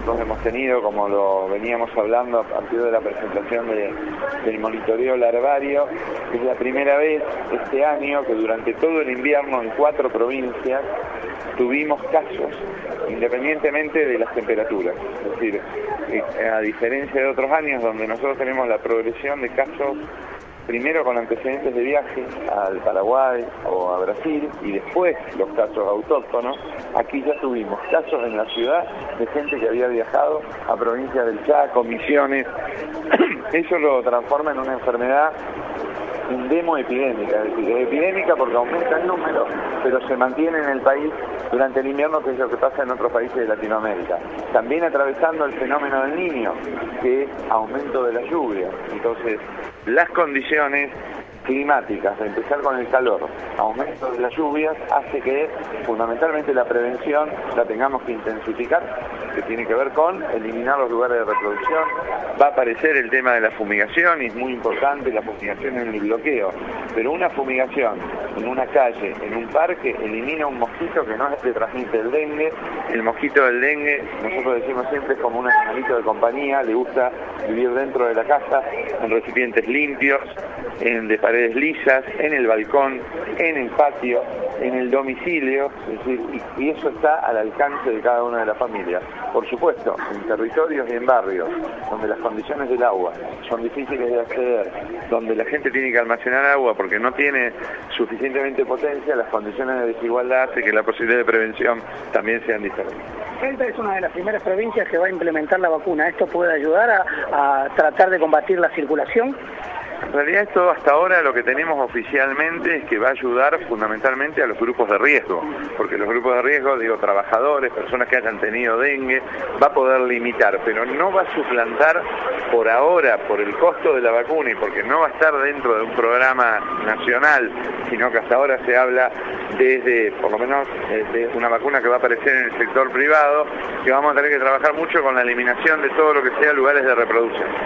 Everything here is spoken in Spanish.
nosotros hemos tenido, como lo veníamos hablando a partir de la presentación del monitoreo larvario. Es la primera vez este año que durante todo el invierno en 4 provincias tuvimos casos independientemente de las temperaturas. Es decir, a diferencia de otros años donde nosotros tenemos la progresión de casos primero con antecedentes de viaje al Paraguay o a Brasil y después los casos autóctonos, aquí ya tuvimos casos en la ciudad de gente que había viajado a provincias del Chaco, Misiones. Eso lo transforma en una enfermedad endemo-epidémica, es decir, es epidémica porque aumenta el número, pero se mantiene en el país durante el invierno, que es lo que pasa en otros países de Latinoamérica. También atravesando el fenómeno del Niño, que es aumento de la lluvia. Entonces, las condiciones climáticas, de empezar con el calor, aumento de las lluvias, hace que fundamentalmente la prevención la tengamos que intensificar, que tiene que ver con eliminar los lugares de reproducción. Va a aparecer el tema de la fumigación, y es muy importante la fumigación en el bloqueo, pero una fumigación en una calle, en un parque, elimina un mosquito que no le transmite el dengue. El mosquito del dengue, nosotros decimos siempre, es como un animalito de compañía, le gusta vivir dentro de la casa, en recipientes limpios, de paredes lisas, en el balcón, en el patio, en el domicilio, es decir, y eso está al alcance de cada una de las familias. Por supuesto, en territorios y en barrios donde las condiciones del agua son difíciles de acceder, donde la gente tiene que almacenar agua porque no tiene suficientemente potencia, las condiciones de desigualdad hacen que la posibilidad de prevención también sean diferentes. Salta es una de las primeras provincias que va a implementar la vacuna. ¿Esto puede ayudar a tratar de combatir la circulación? En realidad esto hasta ahora lo que tenemos oficialmente es que va a ayudar fundamentalmente a los grupos de riesgo, porque los grupos de riesgo, digo, trabajadores, personas que hayan tenido dengue, va a poder limitar, pero no va a suplantar por ahora, por el costo de la vacuna y porque no va a estar dentro de un programa nacional, sino que hasta ahora se habla desde, por lo menos, de una vacuna que va a aparecer en el sector privado, que vamos a tener que trabajar mucho con la eliminación de todo lo que sea lugares de reproducción.